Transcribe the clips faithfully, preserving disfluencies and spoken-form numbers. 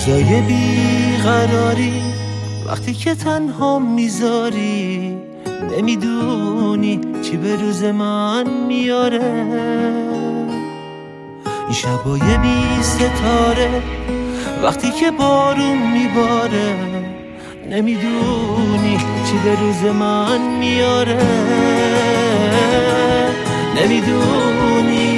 روزای بیقراری وقتی که تنها میذاری، نمیدونی چی به روز من میاره. این شبای بی ستاره وقتی که بارون میباره، نمیدونی چی به روز من میاره. نمیدونی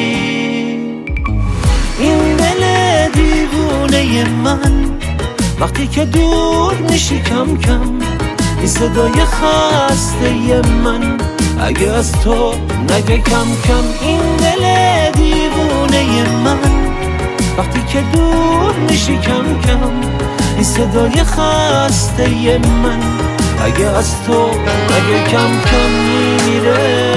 این دل دیوونه من وقتی که دور میشی کم کم، این صدای خسته من اگه از تو نگه کم کم. این دل دیوونه من وقتی که دور میشی کم کم، این صدای خسته من اگه از تو نگه کم کم میمیره.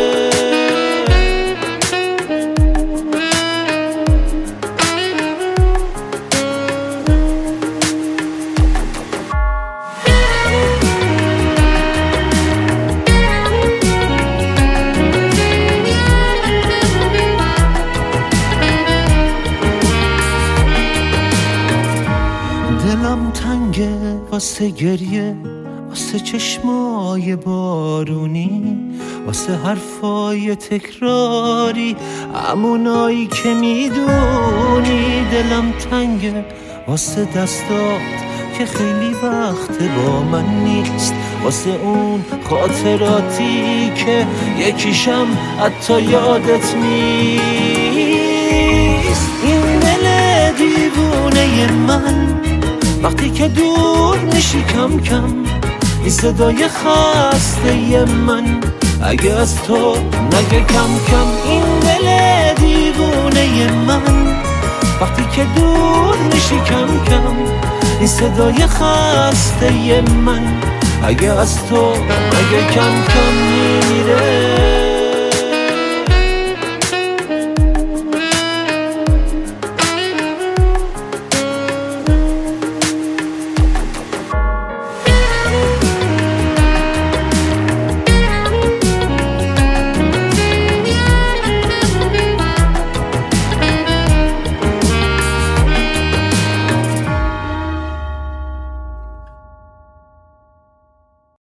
دلم تنگه واسه گریه، واسه چشمای بارونی، واسه حرفای تکراری همونایی که میدونی. دلم تنگه واسه دستات که خیلی وقت با من نیست، واسه اون خاطراتی که یکیشم حتی یادت نیست. این دل دیوونه من وقتی که دور میشی کم کم، این صدای خسته من اگه از تو نگه کم کم. این دل دیوونه من وقتی که دور میشی کم کم، این صدای خسته من اگه از تو نگه کم کم میمیره.